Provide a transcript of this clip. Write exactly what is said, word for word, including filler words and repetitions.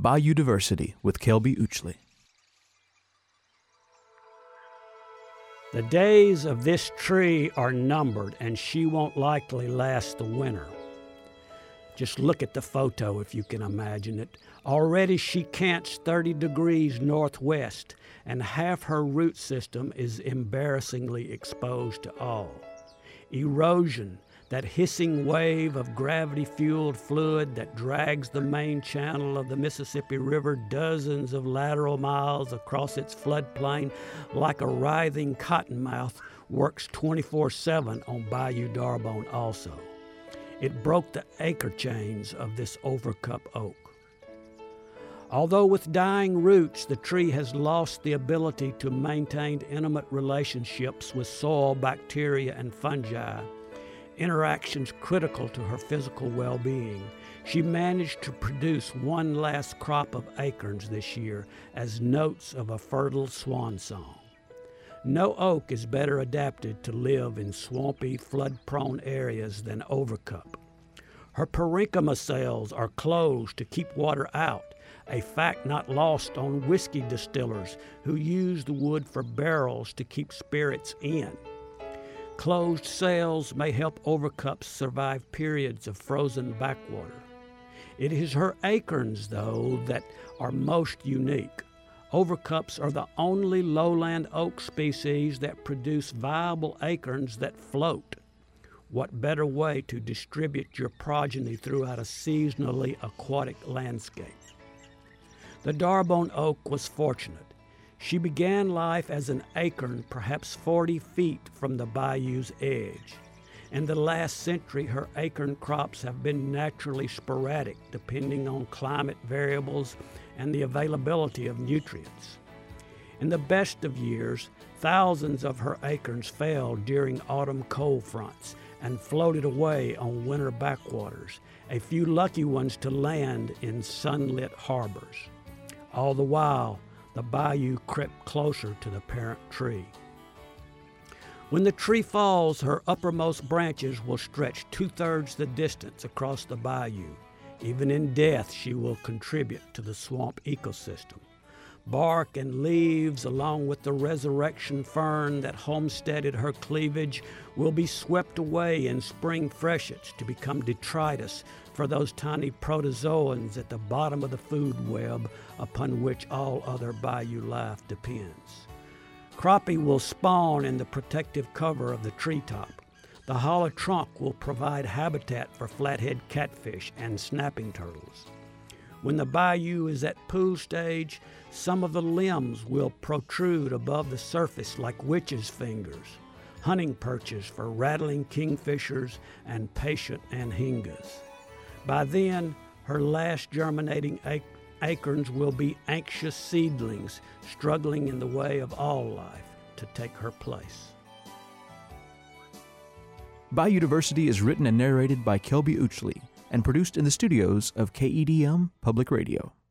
Biodiversity with Kelby Uchley. The days of this tree are numbered, and she won't likely last the winter. Just look at the photo if you can imagine it. Already she cants thirty degrees northwest, and half her root system is embarrassingly exposed to all. Erosion, that hissing wave of gravity-fueled fluid that drags the main channel of the Mississippi River dozens of lateral miles across its floodplain like a writhing cottonmouth, works twenty-four seven on Bayou D'Arbonne also. It broke the acre chains of this overcup oak. Although with dying roots, the tree has lost the ability to maintain intimate relationships with soil, bacteria, and fungi, interactions critical to her physical well-being, she managed to produce one last crop of acorns this year as notes of a fertile swan song. No oak is better adapted to live in swampy, flood-prone areas than overcup. Her parenchyma cells are closed to keep water out, a fact not lost on whiskey distillers who use the wood for barrels to keep spirits in. Closed cells may help overcups survive periods of frozen backwater. It is her acorns, though, that are most unique. Overcups are the only lowland oak species that produce viable acorns that float. What better way to distribute your progeny throughout a seasonally aquatic landscape? The D'Arbonne oak was fortunate. She began life as an acorn perhaps forty feet from the bayou's edge. In the last century, her acorn crops have been naturally sporadic, depending on climate variables and the availability of nutrients. In the best of years, thousands of her acorns fell during autumn cold fronts and floated away on winter backwaters, a few lucky ones to land in sunlit harbors. All the while, the bayou crept closer to the parent tree. When the tree falls, her uppermost branches will stretch two-thirds the distance across the bayou. Even in death, she will contribute to the swamp ecosystem. Bark and leaves, along with the resurrection fern that homesteaded her cleavage, will be swept away in spring freshets to become detritus for those tiny protozoans at the bottom of the food web upon which all other bayou life depends. Crappie will spawn in the protective cover of the treetop. The hollow trunk will provide habitat for flathead catfish and snapping turtles. When the bayou is at pool stage, some of the limbs will protrude above the surface like witches' fingers, hunting perches for rattling kingfishers and patient anhingas. By then, her last germinating ac- acorns will be anxious seedlings struggling in the way of all life to take her place. Biodiversity is written and narrated by Kelby Uchley and produced in the studios of K E D M Public Radio.